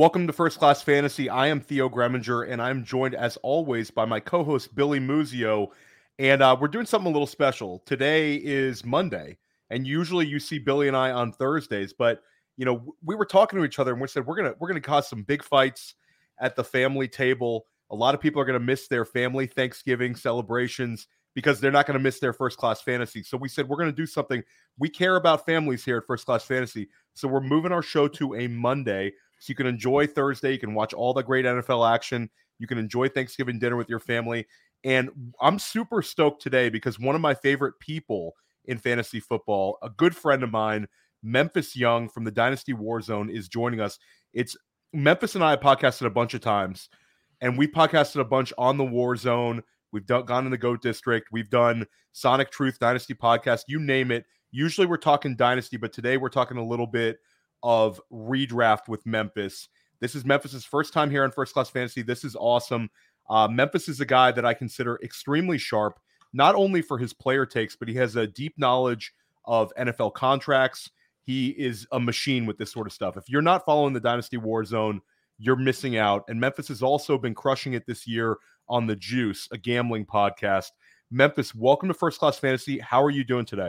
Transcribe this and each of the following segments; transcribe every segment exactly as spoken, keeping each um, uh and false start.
Welcome to First Class Fantasy. I am Theo Greminger, and I'm joined, as always, by my co-host, Billy Muzio. And uh, we're doing something a little special. Today is Monday, and usually you see Billy and I on Thursdays. But, you know, we were talking to each other, and we said, we're going to we're gonna cause some big fights at the family table. A lot of people are going to miss their family Thanksgiving celebrations because they're not going to miss their First Class Fantasy. So we said, we're going to do something. We care about families here at First Class Fantasy. So we're moving our show to a Monday. So you can enjoy Thursday. You can watch all the great N F L action. You can enjoy Thanksgiving dinner with your family. And I'm super stoked today because one of my favorite people in fantasy football, a good friend of mine, Memphis Young from the Dynasty Warzone, is joining us. It's Memphis and I have podcasted a bunch of times, and we podcasted a bunch on the Warzone. We've done, gone in the GOAT District. We've done Sonic Truth Dynasty podcast. You name it. Usually we're talking Dynasty, but today we're talking a little bit of redraft with Memphis. This is Memphis's first time here on First Class Fantasy. This is awesome. Uh, Memphis is a guy that I consider extremely sharp, not only for his player takes, but he has a deep knowledge of N F L contracts. He is a machine with this sort of stuff. If you're not following the Dynasty Warzone, you're missing out. And Memphis has also been crushing it this year on The Juice, a gambling podcast. Memphis, welcome to First Class Fantasy. How are you doing today?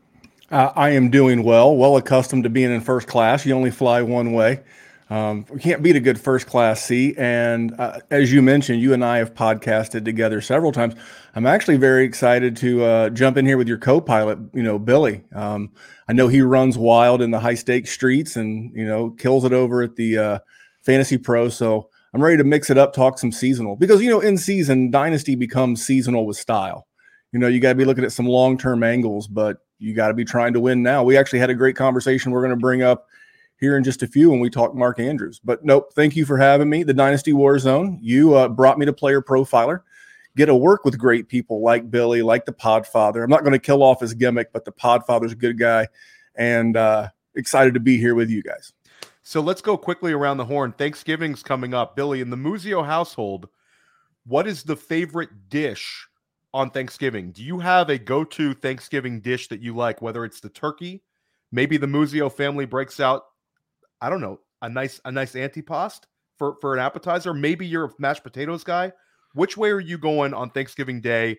Uh, I am doing well, well accustomed to being in first class. You only fly one way. Um, we can't beat a good first class seat. And uh, as you mentioned, you and I have podcasted together several times. I'm actually very excited to uh, jump in here with your co-pilot, you know, Billy. Um, I know he runs wild in the high stakes streets and, you know, kills it over at the uh, Fantasy Pro. So I'm ready to mix it up, talk some seasonal because, you know, in season, Dynasty becomes seasonal with style. You know, you got to be looking at some long-term angles, but you got to be trying to win now. We actually had a great conversation we're going to bring up here in just a few when we talk Mark Andrews. But nope, thank you for having me. The Dynasty Warzone, you uh, brought me to Player Profiler. Get to work with great people like Billy, like the Podfather. I'm not going to kill off his gimmick, but the Podfather's a good guy, and uh, excited to be here with you guys. So let's go quickly around the horn. Thanksgiving's coming up. Billy, in the Muzio household, what is the favorite dish on Thanksgiving? Do you have a go-to Thanksgiving dish that you like, whether it's the turkey, maybe the Muzio family breaks out, I don't know, a nice a nice antipasto for, for an appetizer, maybe you're a mashed potatoes guy. Which way are you going on Thanksgiving Day?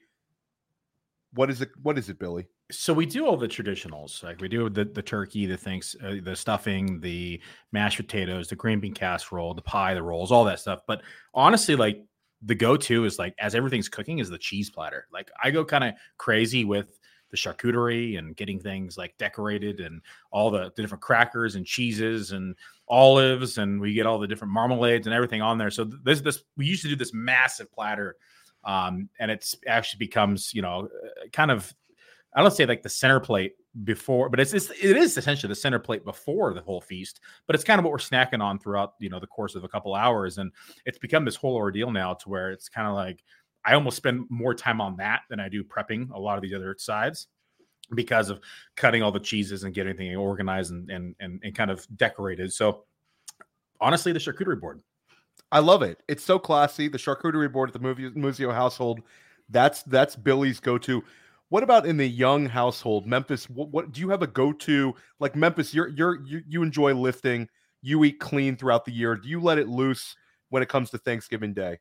What is it? What is it, Billy? So we do all the traditionals, like we do the the turkey, the things, uh, the stuffing, the mashed potatoes, the green bean casserole, the pie, the rolls, all that stuff. But honestly, like, the go-to is, like, as everything's cooking, is the cheese platter. Like, I go kind of crazy with the charcuterie and getting things like decorated and all the, the different crackers and cheeses and olives, and we get all the different marmalades and everything on there. So this this we used to do this massive platter, um, and it's actually becomes, you know, kind of, I don't say like the center plate before, but it's, it's it is essentially the center plate before the whole feast, but it's kind of what we're snacking on throughout, you know, the course of a couple hours. And it's become this whole ordeal now to where it's kind of like I almost spend more time on that than I do prepping a lot of these other sides because of cutting all the cheeses and getting everything organized and and and, and kind of decorated. So honestly, the charcuterie board, I love it. It's so classy. The charcuterie board at the Muzio household, that's that's Billy's go-to. What about in the Young household, Memphis? What, what do you have a go-to? Like Memphis, you're you're you, you enjoy lifting. You eat clean throughout the year. Do you let it loose when it comes to Thanksgiving Day?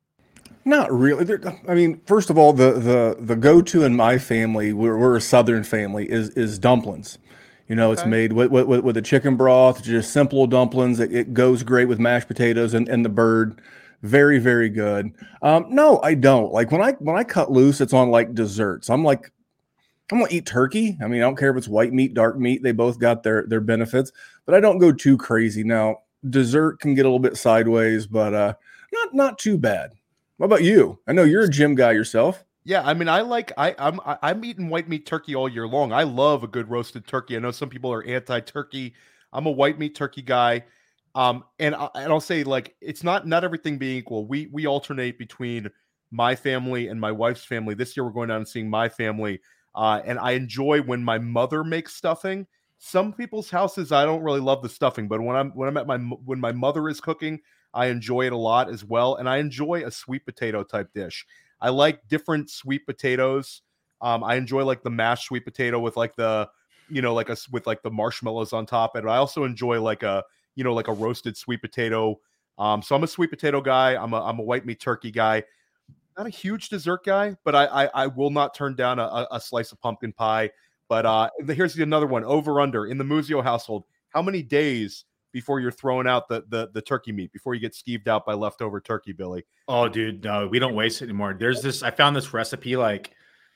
Not really. I mean, first of all, the the the go-to in my family, we're, we're a Southern family, is is dumplings. You know, okay. It's made with with, with a chicken broth, just simple dumplings. It, it goes great with mashed potatoes and, and the bird. Very, very good. Um, no, I don't. Like when I when I cut loose, it's on like desserts. I'm like, I'm gonna eat turkey. I mean, I don't care if it's white meat, dark meat. They both got their their benefits, but I don't go too crazy. Now, dessert can get a little bit sideways, but uh, not not too bad. What about you? I know you're a gym guy yourself. Yeah, I mean, I like I I'm I'm eating white meat turkey all year long. I love a good roasted turkey. I know some people are anti-turkey. I'm a white meat turkey guy. Um, and, I, and I'll say, like, it's not not everything being equal. We we alternate between my family and my wife's family. This year we're going down and seeing my family. Uh, and I enjoy when my mother makes stuffing. Some people's houses, I don't really love the stuffing, but when I'm when I'm at my when my mother is cooking, I enjoy it a lot as well. And I enjoy a sweet potato type dish. I like different sweet potatoes. Um, I enjoy like the mashed sweet potato with like the, you know, like a with like the marshmallows on top. And I also enjoy like a you know, like a roasted sweet potato. Um, so I'm a sweet potato guy. I'm a I'm a white meat turkey guy. Not a huge dessert guy, but I I, I will not turn down a, a slice of pumpkin pie. But uh, here's another one: over under in the Muzio household. How many days before you're throwing out the the the turkey meat, before you get skeeved out by leftover turkey, Billy? Oh, dude, no, we don't waste it anymore. There's this. I found this recipe like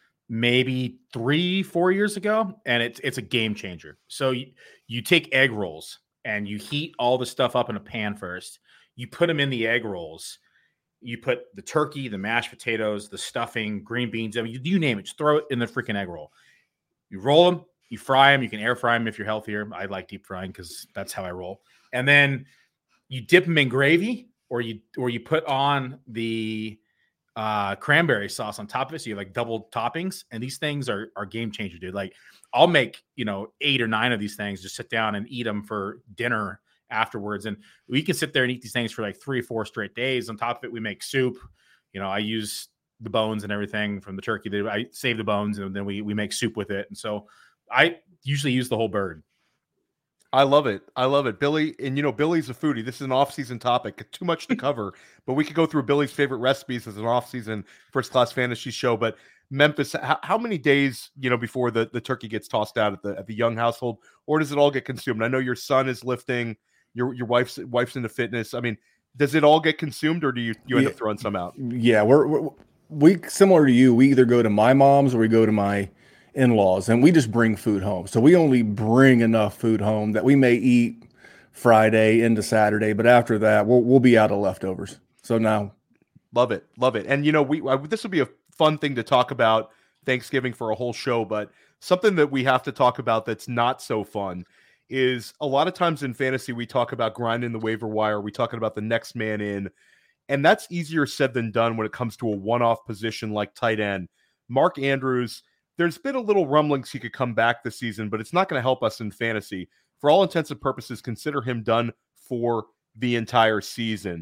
maybe three, four years ago, and it's it's a game changer. So you, you take egg rolls and you heat all the stuff up in a pan first. You put them in the egg rolls. You put the turkey, the mashed potatoes, the stuffing, green beans. I mean, you, you name it. Just throw it in the freaking egg roll. You roll them. You fry them. You can air fry them if you're healthier. I like deep frying because that's how I roll. And then you dip them in gravy, or you or you put on the uh, cranberry sauce on top of it. So you have like double toppings. And these things are are game changer, dude. Like I'll make, you know, eight or nine of these things, just sit down and eat them for dinner afterwards. And we can sit there and eat these things for like three or four straight days. On top of it, we make soup. You know, I use the bones and everything from the turkey. I save the bones and then we we make soup with it. And so I usually use the whole bird. I love it. I love it. Billy, and you know, Billy's a foodie. This is an off-season topic. Too much to cover, but we could go through Billy's favorite recipes as an off-season first-class fantasy show. But Memphis, how, how many days, you know, before the, the turkey gets tossed out at the at the Young household, or does it all get consumed? I know your son is lifting. Your your wife's wife's into fitness. I mean, does it all get consumed, or do you you end yeah, up throwing some out? Yeah, we're, we're we similar to you. We either go to my mom's or we go to my in-laws, and we just bring food home. So we only bring enough food home that we may eat Friday into Saturday, but after that, we'll we'll be out of leftovers. So now, love it, love it. And you know, we I, this would be a fun thing to talk about Thanksgiving for a whole show, but something that we have to talk about that's not so fun is a lot of times in fantasy, we talk about grinding the waiver wire. We talking about the next man in, and that's easier said than done when it comes to a one-off position like tight end. Mark Andrews, there's been a little rumblings he could come back this season, but it's not going to help us in fantasy. For all intents and purposes, consider him done for the entire season.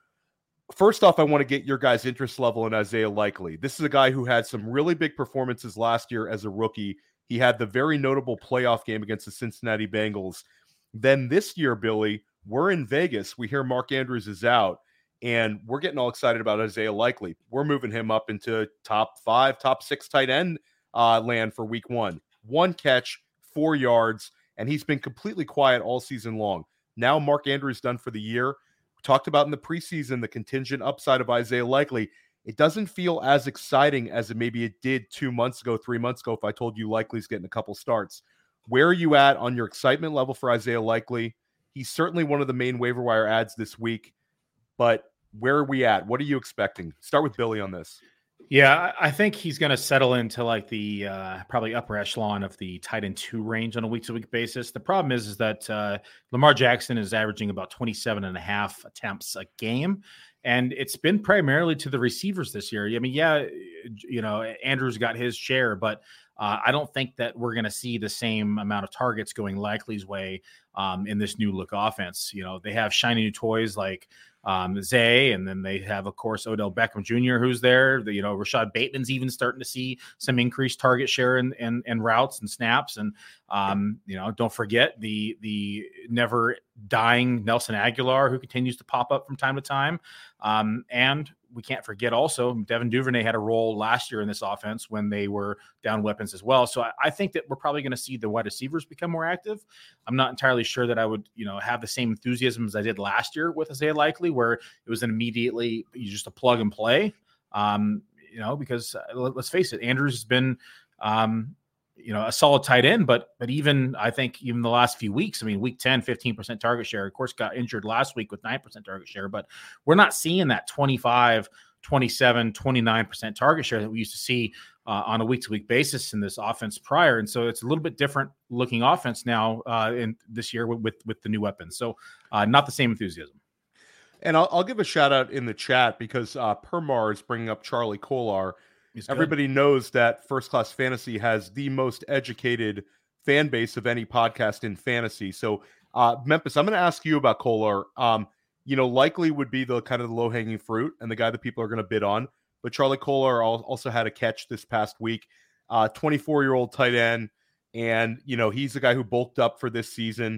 First off, I want to get your guys' interest level in Isaiah Likely. This is a guy who had some really big performances last year as a rookie. He had the very notable playoff game against the Cincinnati Bengals. Then this year, Billy, we're in Vegas. We hear Mark Andrews is out, and we're getting all excited about Isaiah Likely. We're moving him up into top five, top six tight end uh, land for week one. One catch, four yards, and he's been completely quiet all season long. Now Mark Andrews done for the year. We talked about in the preseason the contingent upside of Isaiah Likely. It doesn't feel as exciting as it maybe it did two months ago, three months ago, if I told you Likely's getting a couple starts. Where are you at on your excitement level for Isaiah Likely? He's certainly one of the main waiver wire ads this week, but where are we at? What are you expecting? Start with Billy on this. Yeah, I think he's going to settle into like the uh, probably upper echelon of the tight end two range on a week-to-week basis. The problem is, is that uh, Lamar Jackson is averaging about twenty-seven and a half attempts a game. And it's been primarily to the receivers this year. I mean, yeah, you know, Andrews got his share, but uh, I don't think that we're going to see the same amount of targets going Likely's way um, in this new look offense. You know, they have shiny new toys like um, Zay, and then they have, of course, Odell Beckham Junior who's there. The, you know, Rashad Bateman's even starting to see some increased target share and and, and routes and snaps. And um, you know, don't forget the the never dying Nelson Aguilar, who continues to pop up from time to time. Um, and we can't forget also Devin Duvernay had a role last year in this offense when they were down weapons as well. So I, I think that we're probably going to see the wide receivers become more active. I'm not entirely sure that I would, you know, have the same enthusiasm as I did last year with Isaiah Likely, where it was an immediately just a plug and play. Um, you know, because uh, let, let's face it, Andrews has been, um, you know, a solid tight end, but, but even I think even the last few weeks, I mean, week ten, fifteen percent target share, of course, got injured last week with nine percent target share, but we're not seeing that twenty-five, twenty-seven, twenty-nine percent target share that we used to see uh, on a week to week basis in this offense prior. And so it's a little bit different looking offense now uh, in this year with, with, with the new weapons. So uh, not the same enthusiasm. And I'll, I'll give a shout out in the chat because uh, Permar is bringing up Charlie Kolar. Everybody knows that First Class Fantasy has the most educated fan base of any podcast in fantasy. So, uh, Memphis, I'm going to ask you about Kolar. Um, you know, Likely would be the kind of the low-hanging fruit and the guy that people are going to bid on. But Charlie Kolar also had a catch this past week. Uh, twenty-four-year-old tight end, and, you know, he's the guy who bulked up for this season.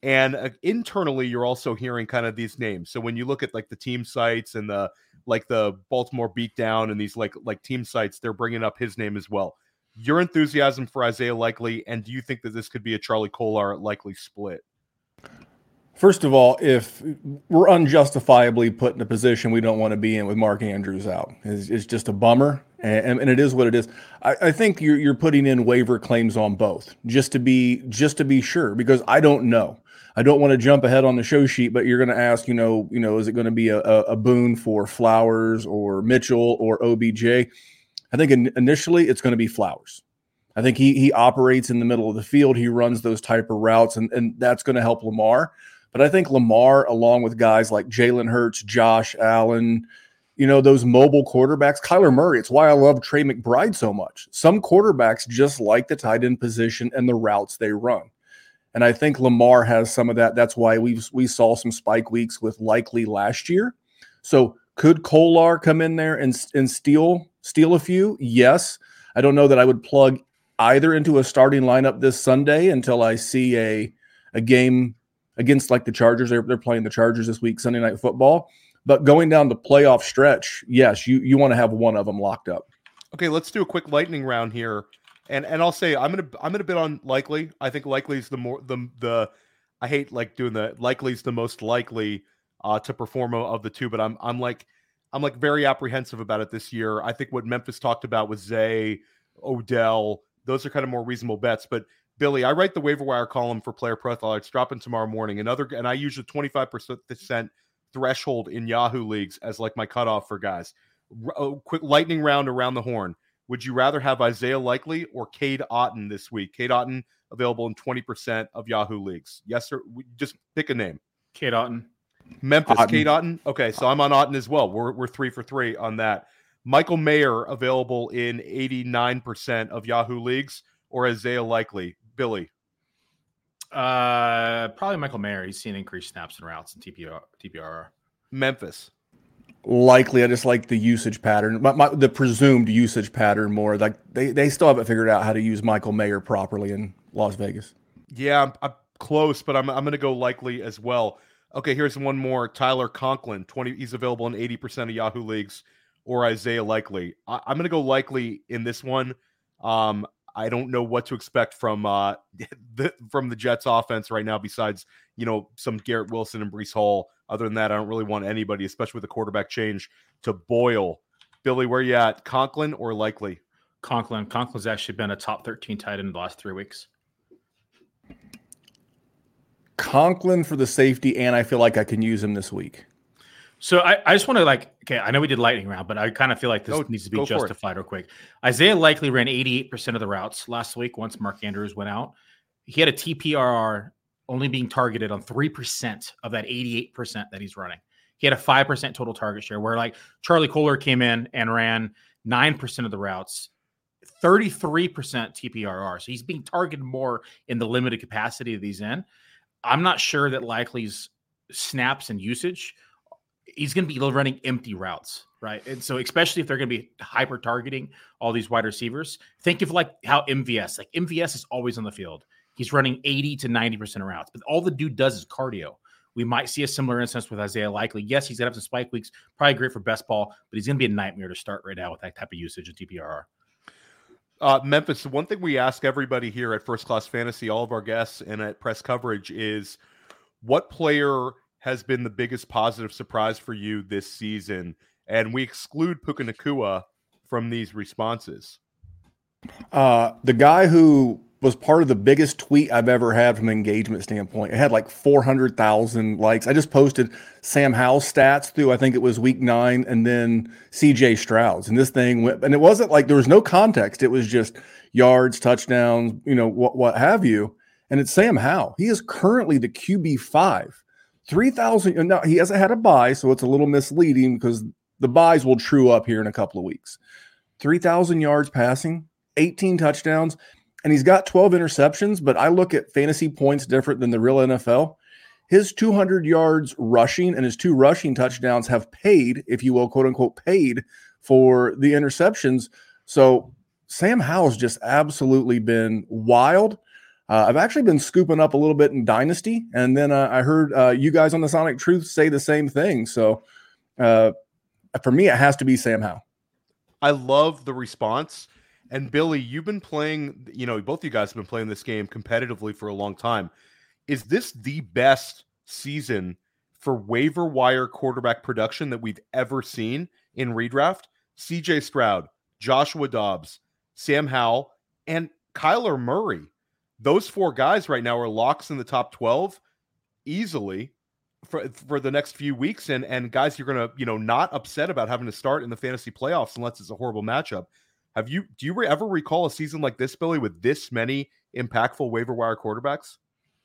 And uh, internally, you're also hearing kind of these names. So when you look at like the team sites and the like the Baltimore Beatdown and these like like team sites, they're bringing up his name as well. Your enthusiasm for Isaiah Likely, and do you think that this could be a Charlie Kolar Likely split? First of all, if we're unjustifiably put in a position we don't want to be in with Mark Andrews out, it's, it's just a bummer, and, and it is what it is. I, I think you're you're putting in waiver claims on both just to be just to be sure, because I don't know. I don't want to jump ahead on the show sheet, but you're going to ask, you know, you know, is it going to be a, a boon for Flowers or Mitchell or O B J? I think in, initially it's going to be Flowers. I think he he operates in the middle of the field. He runs those type of routes, and, and that's going to help Lamar. But I think Lamar, along with guys like Jalen Hurts, Josh Allen, you know, those mobile quarterbacks, Kyler Murray, it's why I love Trey McBride so much. Some quarterbacks just like the tight end position and the routes they run. And I think Lamar has some of that. That's why we we saw some spike weeks with Likely last year. So could Kolar come in there and, and steal, steal a few? Yes. I don't know that I would plug either into a starting lineup this Sunday until I see a, a game against like the Chargers. They're, they're playing the Chargers this week, Sunday Night Football. But going down the playoff stretch, yes, you you want to have one of them locked up. Okay, let's do a quick lightning round here. And and I'll say I'm gonna I'm gonna bid on Likely. I think Likely's the more the the I hate like doing the Likely's the most likely uh, to perform of the two, but I'm I'm like I'm like very apprehensive about it this year. I think what Memphis talked about with Zay, Odell, those are kind of more reasonable bets. But Billy, I write the waiver wire column for Player Profile. It's dropping tomorrow morning. Another, and I use a twenty-five percent threshold in Yahoo leagues as like my cutoff for guys. A quick lightning round around the horn. Would you rather have Isaiah Likely or Cade Otton this week? Cade Otton available in twenty percent of Yahoo leagues. Yes, sir. Just pick a name. Cade Otton. Memphis, Otton. Cade Otton. Okay, so I'm on Otton as well. We're we're three for three on that. Michael Mayer available in eighty-nine percent of Yahoo leagues, or Isaiah Likely? Billy. Uh, probably Michael Mayer. He's seen increased snaps and routes in T P R. T P R R. Memphis. Likely, I just like the usage pattern, my, my, the presumed usage pattern more. Like they, they still haven't figured out how to use Michael Mayer properly in Las Vegas. Yeah, I'm, I'm close, but I'm I'm going to go Likely as well. Okay, here's one more. Tyler Conklin, twenty. He's available in eighty percent of Yahoo leagues, or Isaiah Likely. I, I'm going to go Likely in this one. Um, I don't know what to expect from uh the, from the Jets offense right now, besides, you know, some Garrett Wilson and Breece Hall. Other than that, I don't really want anybody, especially with the quarterback change, to boil. Billy, where you at? Conklin or Likely? Conklin. Conklin's actually been a top thirteen tight end in the last three weeks. Conklin for the safety, and I feel like I can use him this week. So I, I just want to like, okay, I know we did lightning round, but I kind of feel like this Go- needs to be go for it. justified real quick. Isaiah Likely ran eighty-eight percent of the routes last week once Mark Andrews went out. He had a T P R R only being targeted on three percent of that eighty-eight percent that he's running. He had a five percent total target share, where like Charlie Kolar came in and ran nine percent of the routes, thirty-three percent T P R R. So he's being targeted more in the limited capacity of these in. I'm not sure that Likely's snaps and usage, he's going to be running empty routes, right? And so especially if they're going to be hyper targeting all these wide receivers, think of like how M V S, like M V S is always on the field. He's running eighty to ninety percent of routes, but all the dude does is cardio. We might see a similar instance with Isaiah Likely. Yes, he's going to have some spike weeks, probably great for best ball, but he's going to be a nightmare to start right now with that type of usage of T P R R. Uh, Memphis, one thing we ask everybody here at First Class Fantasy, all of our guests and at press coverage, is what player has been the biggest positive surprise for you this season? And we exclude Puka Nacua from these responses. Uh, the guy who was part of the biggest tweet I've ever had from an engagement standpoint. It had like four hundred thousand likes. I just posted Sam Howell's stats through, I think it was week nine, and then C J Stroud's. And this thing went, and it wasn't like there was no context. It was just yards, touchdowns, you know, what, what have you. And it's Sam Howell. He is currently the Q B five. three thousand. Now, he hasn't had a bye, so it's a little misleading because the buys will true up here in a couple of weeks. three thousand yards passing, eighteen touchdowns. And he's got twelve interceptions, but I look at fantasy points different than the real N F L. His two hundred yards rushing and his two rushing touchdowns have paid, if you will, quote unquote, paid for the interceptions. So Sam Howell's just absolutely been wild. Uh, I've actually been scooping up a little bit in Dynasty, and then uh, I heard uh, you guys on the Sonic Truth say the same thing. So uh, for me, it has to be Sam Howell. I love the response. And Billy, you've been playing, you know, both of you guys have been playing this game competitively for a long time. Is this the best season for waiver wire quarterback production that we've ever seen in redraft? C J Stroud, Joshua Dobbs, Sam Howell, and Kyler Murray. Those four guys right now are locks in the top twelve easily for, for the next few weeks. And, and guys, you're going to, you know, not upset about having to start in the fantasy playoffs unless it's a horrible matchup. Have you, do you ever recall a season like this, Billy, with this many impactful waiver wire quarterbacks?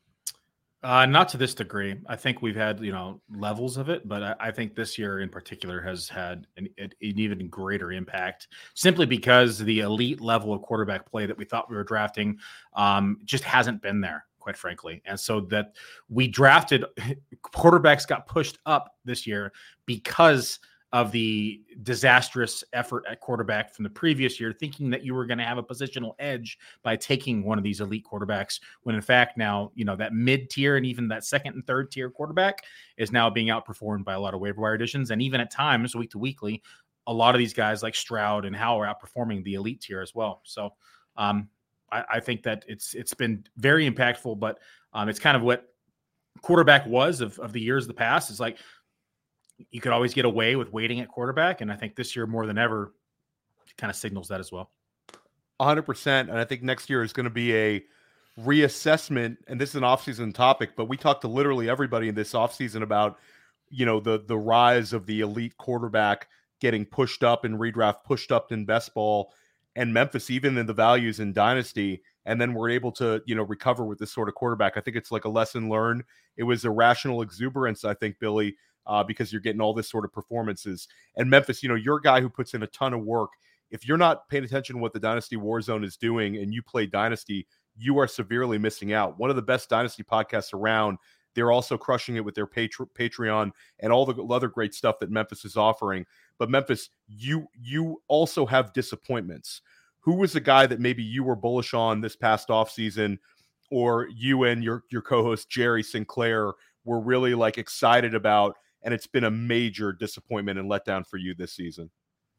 Uh, not to this degree. I think we've had, you know, levels of it, but I, I think this year in particular has had an, an even greater impact simply because the elite level of quarterback play that we thought we were drafting um, just hasn't been there, quite frankly. And so that we drafted quarterbacks got pushed up this year because of the disastrous effort at quarterback from the previous year, thinking that you were going to have a positional edge by taking one of these elite quarterbacks, when in fact now, you know, that mid-tier and even that second and third tier quarterback is now being outperformed by a lot of waiver wire additions. And even at times, week to weekly, a lot of these guys like Stroud and Howell are outperforming the elite tier as well. So um, I, I think that it's it's been very impactful, but um, it's kind of what quarterback was of, of the years of the past. It's like, you could always get away with waiting at quarterback. And I think this year more than ever kind of signals that as well. one hundred percent. And I think next year is going to be a reassessment. And this is an offseason topic, but we talked to literally everybody in this offseason about, you know, the, the rise of the elite quarterback getting pushed up in redraft, pushed up in best ball, and Memphis, even in the values in Dynasty. And then we're able to, you know, recover with this sort of quarterback. I think it's like a lesson learned. It was irrational exuberance, I think, Billy, Uh, because you're getting all this sort of performances. And Memphis, you know, you're a guy who puts in a ton of work. If you're not paying attention to what the Dynasty Warzone is doing and you play Dynasty, you are severely missing out. One of the best Dynasty podcasts around. They're also crushing it with their Patre- Patreon and all the other great stuff that Memphis is offering. But Memphis, you you also have disappointments. Who was the guy that maybe you were bullish on this past offseason, or you and your, your co-host Jerry Sinclair were really like excited about, and it's been a major disappointment and letdown for you this season?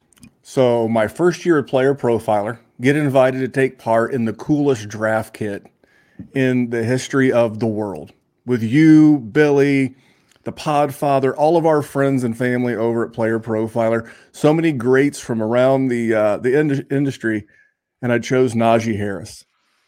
So my first year at Player Profiler, get invited to take part in the coolest draft kit in the history of the world with you, Billy, the Podfather, all of our friends and family over at Player Profiler. So many greats from around the uh, the ind- industry, and I chose Najee Harris.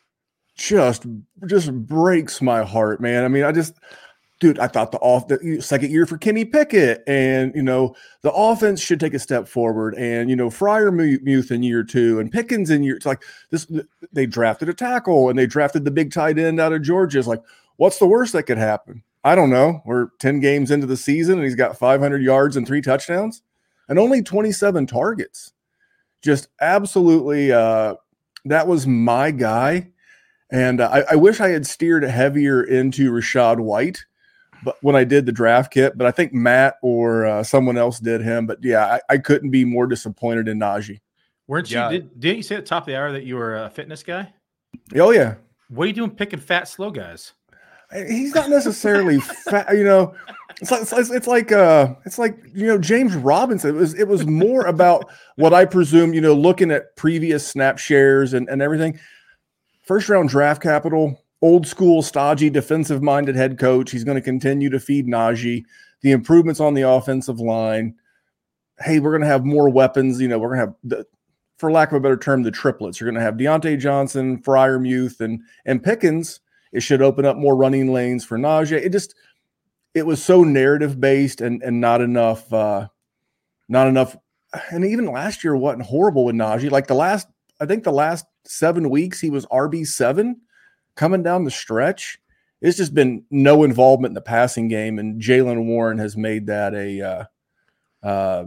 Just, just breaks my heart, man. I mean, I just. Dude, I thought the off the second year for Kenny Pickett, and you know the offense should take a step forward, and you know Fryer Muth in year two, and Pickens in year. It's like this. They drafted a tackle, and they drafted the big tight end out of Georgia. It's like, what's the worst that could happen? I don't know. We're ten games into the season, and he's got five hundred yards and three touchdowns, and only twenty-seven targets. Just absolutely, uh, that was my guy, and uh, I, I wish I had steered heavier into Rachaad White. But when I did the draft kit, but I think Matt or uh, someone else did him. But yeah, I, I couldn't be more disappointed in Najee. Weren't yeah. you? Did, didn't you say at the top of the hour that you were a fitness guy? Oh yeah. What are you doing picking fat, slow guys? He's not necessarily fat. You know, it's like it's, it's like uh, it's like you know James Robinson. It was it was more about what I presume. You know, looking at previous snap shares and and everything. First round draft capital. Old school, stodgy, defensive-minded head coach. He's going to continue to feed Najee. The improvements on the offensive line. Hey, we're going to have more weapons. You know, we're going to have, the, for lack of a better term, the triplets. You're going to have Deontay Johnson, Fryer Muth, and and Pickens. It should open up more running lanes for Najee. It just, it was so narrative-based and and not enough, uh, not enough. And even last year wasn't horrible with Najee. Like the last, I think the last seven weeks he was R B seven. Coming down the stretch, it's just been no involvement in the passing game, and Jaylen Warren has made that a uh, uh,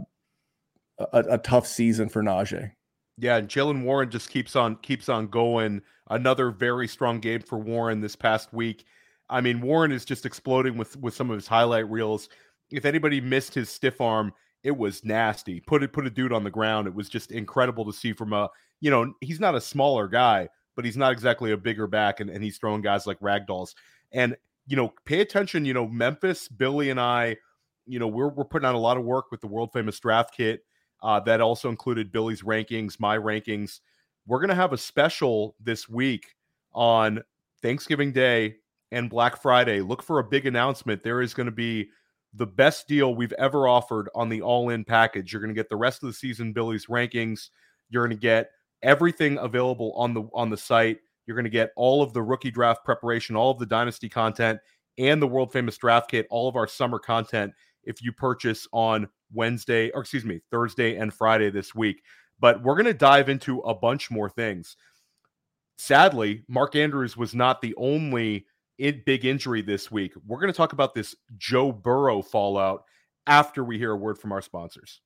a, a tough season for Najee. Yeah, and Jaylen Warren just keeps on keeps on going. Another very strong game for Warren this past week. I mean, Warren is just exploding with with some of his highlight reels. If anybody missed his stiff arm, it was nasty. Put it put a dude on the ground. It was just incredible to see from a, you know, he's not a smaller guy, but he's not exactly a bigger back, and, and he's throwing guys like ragdolls. And, you know, pay attention, you know, Memphis, Billy and I, you know, we're, we're putting out a lot of work with the world famous draft kit. Uh, that also included Billy's rankings, my rankings. We're going to have a special this week on Thanksgiving Day and Black Friday. Look for a big announcement. There is going to be the best deal we've ever offered on the all-in package. You're going to get the rest of the season Billy's rankings. You're going to get everything available on the on the site. You're going to get all of the rookie draft preparation, all of the dynasty content, and the world famous draft kit, all of our summer content if you purchase on Wednesday, or excuse me, Thursday and Friday this week. But we're going to dive into a bunch more things. Sadly, Mark Andrews was not the only in big injury this week. We're going to talk about this Joe Burrow fallout after we hear a word from our sponsors.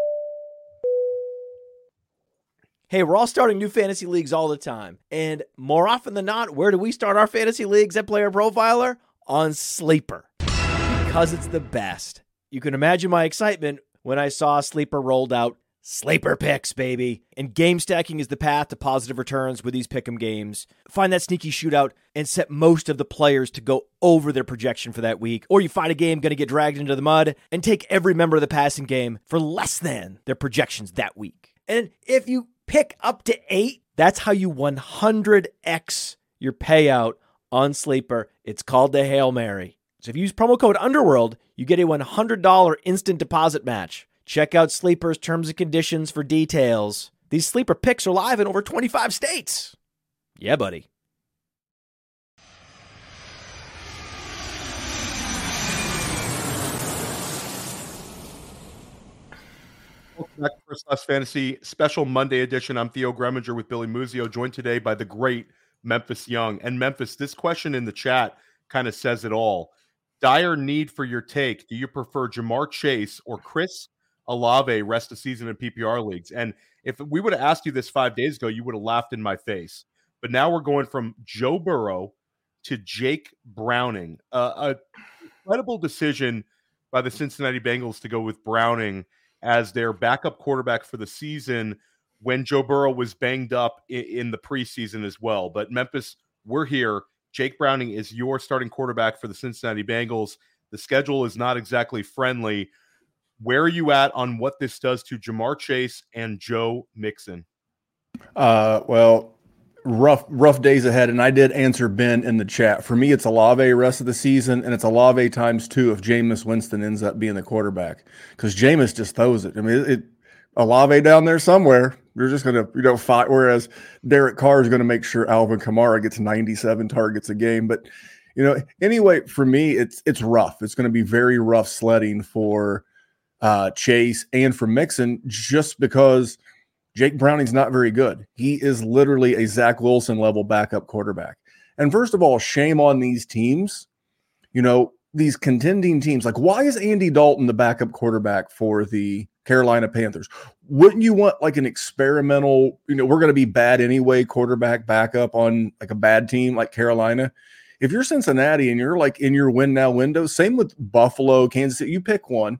Hey, we're all starting new fantasy leagues all the time. And more often than not, where do we start our fantasy leagues at Player Profiler? On Sleeper. Because it's the best. You can imagine my excitement when I saw Sleeper rolled out. Sleeper picks, baby. And game stacking is the path to positive returns with these pick'em games. Find that sneaky shootout and set most of the players to go over their projection for that week. Or you find a game going to get dragged into the mud and take every member of the passing game for less than their projections that week. And if you pick up to eight, that's how you one hundred x your payout on Sleeper. It's called the Hail Mary. So if you use promo code Underworld, you get a one hundred dollars instant deposit match. Check out Sleeper's terms and conditions for details. These Sleeper picks are live in over twenty-five states. Yeah, buddy. Welcome back to First Class Fantasy special Monday edition. I'm Theo Greminger with Billy Muzio, joined today by the great Memphis Young. And Memphis, this question in the chat kind of says it all. Dire need for your take. Do you prefer Jamar Chase or Chris Olave rest of season in P P R leagues? And if we would have asked you this five days ago, you would have laughed in my face. But now we're going from Joe Burrow to Jake Browning. Uh, a incredible decision by the Cincinnati Bengals to go with Browning as their backup quarterback for the season when Joe Burrow was banged up in, in the preseason as well. But Memphis, we're here. Jake Browning is your starting quarterback for the Cincinnati Bengals. The schedule is not exactly friendly. Where are you at on what this does to Jamar Chase and Joe Mixon? Uh, well, rough, rough days ahead. And I did answer Ben in the chat. For me, it's Olave rest of the season, and it's Olave times two if Jameis Winston ends up being the quarterback, because Jameis just throws it. I mean, it, it Olave down there somewhere. You're just going to, you know, fight. Whereas Derek Carr is going to make sure Alvin Kamara gets ninety-seven targets a game. But, you know, anyway, for me, it's, it's rough. It's going to be very rough sledding for uh, Chase and for Mixon, just because Jake Browning's not very good. He is literally a Zach Wilson level backup quarterback. And first of all, shame on these teams, you know, these contending teams. Like, why is Andy Dalton the backup quarterback for the Carolina Panthers? Wouldn't you want like an experimental, you know, we're going to be bad anyway, quarterback backup on like a bad team like Carolina? If you're Cincinnati and you're like in your win now window, same with Buffalo, Kansas City, you pick one.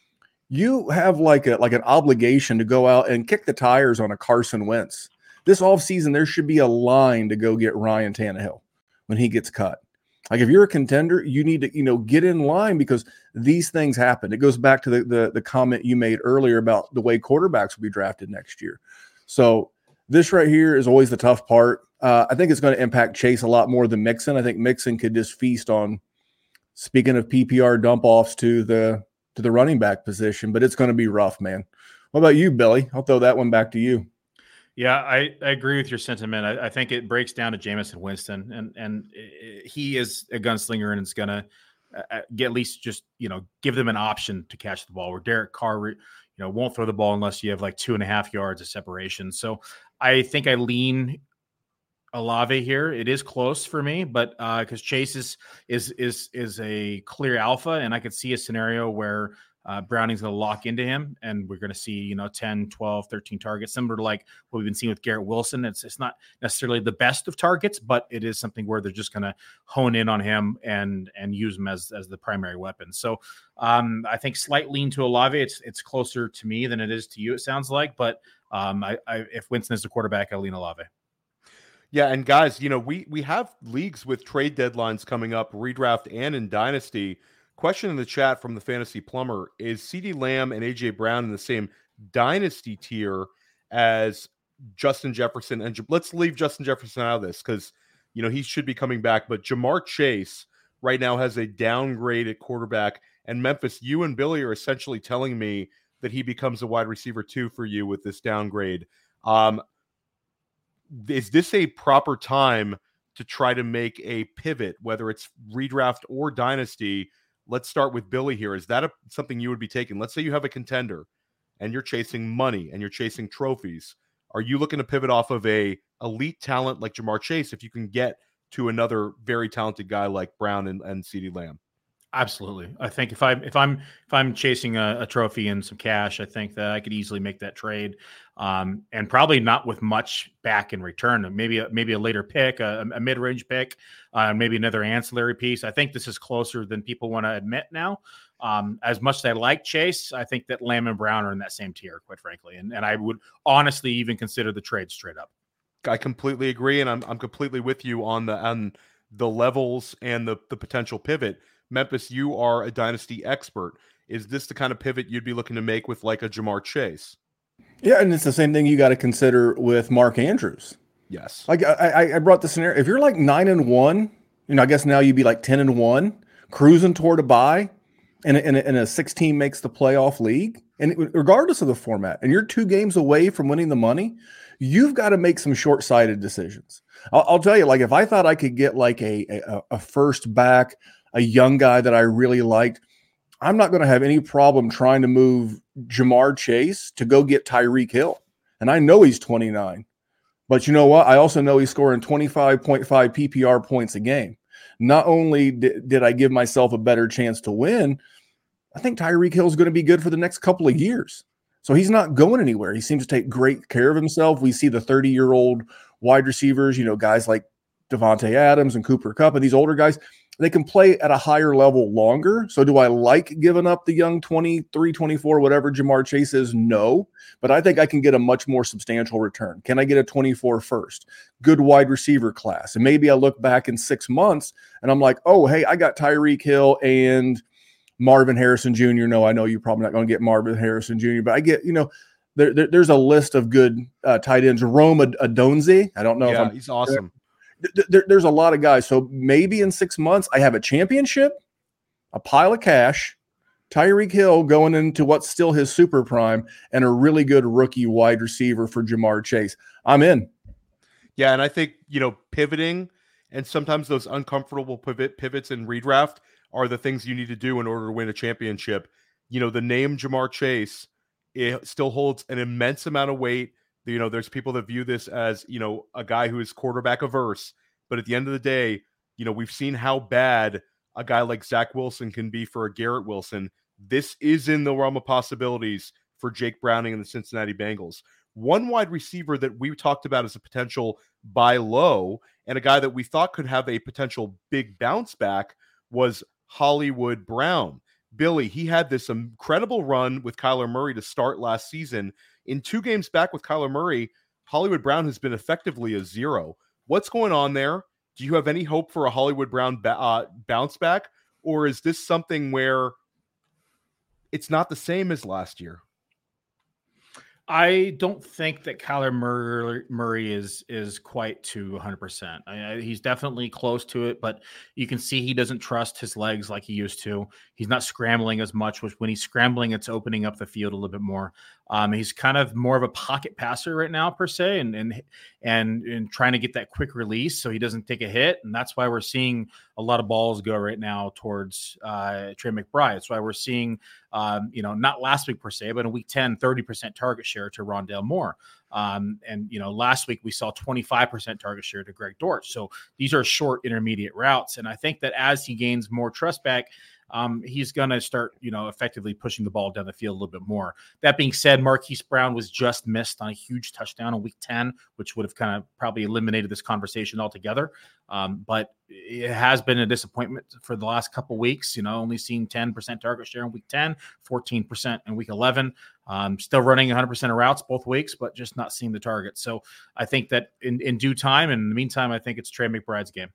You have like a like an obligation to go out and kick the tires on a Carson Wentz. This offseason, there should be a line to go get Ryan Tannehill when he gets cut. Like, if you're a contender, you need to, you know, get in line, because these things happen. It goes back to the the, the comment you made earlier about the way quarterbacks will be drafted next year. So this right here is always the tough part. Uh, I think it's going to impact Chase a lot more than Mixon. I think Mixon could just feast on, speaking of P P R dump offs to the to the running back position, but it's going to be rough, man. What about you, Billy? I'll throw that one back to you. Yeah, I, I agree with your sentiment. I, I think it breaks down to Jameis Winston, and and he is a gunslinger, and it's going to uh, get at least just, you know, give them an option to catch the ball, where Derek Carr, you know, won't throw the ball unless you have like two and a half yards of separation. So I think I lean Olave here. It is close for me, but uh, because Chase is is is is a clear alpha, and I could see a scenario where uh, Browning's going to lock into him, and we're going to see, you know, ten, twelve, thirteen targets, similar to like what we've been seeing with Garrett Wilson. It's it's not necessarily the best of targets, but it is something where they're just going to hone in on him and and use him as as the primary weapon. So um, I think slight lean to Olave. It's it's closer to me than it is to you, it sounds like, but um, I, I if Winston is the quarterback, I lean Olave. Yeah, and guys, you know, we we have leagues with trade deadlines coming up, redraft and in Dynasty. Question in the chat from the Fantasy Plumber: is CeeDee Lamb and A J Brown in the same Dynasty tier as Justin Jefferson? And let's leave Justin Jefferson out of this because, you know, he should be coming back. But Jamar Chase right now has a downgrade at quarterback. And Memphis, you and Billy are essentially telling me that he becomes a wide receiver two for you with this downgrade. Um, Is this a proper time to try to make a pivot, whether it's redraft or dynasty? Let's start with Billy here. Is that a, something you would be taking? Let's say you have a contender and you're chasing money and you're chasing trophies. Are you looking to pivot off of a elite talent like Jamar Chase if you can get to another very talented guy like Brown and, and CeeDee Lamb? Absolutely. I think if I if I'm if I'm chasing a, a trophy and some cash, I think that I could easily make that trade, um, and probably not with much back in return. Maybe a, maybe a later pick, a, a mid range pick, uh, maybe another ancillary piece. I think this is closer than people want to admit now. Um, as much as I like Chase, I think that Lamb and Brown are in that same tier, quite frankly, and and I would honestly even consider the trade straight up. I completely agree, and I'm I'm completely with you on the on the levels and the the potential pivot. Memphis, you are a dynasty expert. Is this the kind of pivot you'd be looking to make with like a Jamar Chase? Yeah, and it's the same thing you got to consider with Mark Andrews. Yes. Like I, I brought the scenario. If you're like nine and one, you know, I guess now you'd be like ten and one, cruising toward a bye, and a, and a, and a six team makes the playoff league, and it, regardless of the format, and you're two games away from winning the money, you've got to make some short sighted decisions. I'll, I'll tell you, like if I thought I could get like a a, a first back, a young guy that I really liked, I'm not going to have any problem trying to move Jamar Chase to go get Tyreek Hill. And I know he's twenty-nine. But you know what? I also know he's scoring twenty-five point five P P R points a game. Not only did, did I give myself a better chance to win, I think Tyreek Hill is going to be good for the next couple of years. So he's not going anywhere. He seems to take great care of himself. We see the thirty-year-old wide receivers, you know, guys like Devontae Adams and Cooper Kupp and these older guys, they can play at a higher level longer. So do I like giving up the young twenty-three, twenty-four, whatever Jamar Chase is? No, but I think I can get a much more substantial return. Can I get a twenty-four first? Good wide receiver class. And maybe I look back in six months and I'm like, oh, hey, I got Tyreek Hill and Marvin Harrison Junior No, I know you're probably not going to get Marvin Harrison Junior, but I get, you know, there, there, there's a list of good uh, tight ends. Rome Odunze. I don't know. Yeah, if I'm, he's awesome. There, there's a lot of guys. So maybe in six months, I have a championship, a pile of cash, Tyreek Hill going into what's still his super prime, and a really good rookie wide receiver for Jamar Chase. I'm in. Yeah, and I think, you know, pivoting and sometimes those uncomfortable pivot pivots in redraft are the things you need to do in order to win a championship. You know, the name Jamar Chase, it still holds an immense amount of weight. You know, there's people that view this as, you know, a guy who is quarterback averse. But at the end of the day, you know, we've seen how bad a guy like Zach Wilson can be for a Garrett Wilson. This is in the realm of possibilities for Jake Browning and the Cincinnati Bengals. One wide receiver that we talked about as a potential buy low and a guy that we thought could have a potential big bounce back was Hollywood Brown. Billy, he had this incredible run with Kyler Murray to start last season. In two games back with Kyler Murray, Hollywood Brown has been effectively a zero. What's going on there? Do you have any hope for a Hollywood Brown ba- uh, bounce back? Or is this something where it's not the same as last year? I don't think that Kyler Murray, Murray is is quite to one hundred percent. I, he's definitely close to it, but you can see he doesn't trust his legs like he used to. He's not scrambling as much, which when he's scrambling, it's opening up the field a little bit more. Um, he's kind of more of a pocket passer right now, per se, and and and and trying to get that quick release so he doesn't take a hit. And that's why we're seeing a lot of balls go right now towards uh, Trey McBride. That's why we're seeing, um, you know, not last week per se, but in week ten, thirty percent target share to Rondale Moore. Um, and, you know, last week we saw twenty-five percent target share to Greg Dortch. So these are short intermediate routes. And I think that as he gains more trust back, um, he's going to start, you know, effectively pushing the ball down the field a little bit more. That being said, Marquise Brown was just missed on a huge touchdown in week ten, which would have kind of probably eliminated this conversation altogether. Um, but it has been a disappointment for the last couple weeks, you know, only seeing ten percent target share in week ten, fourteen percent in week eleven, um, still running one hundred percent of routes both weeks, but just not seeing the target. So I think that in, in due time, and in the meantime, I think it's Trey McBride's game.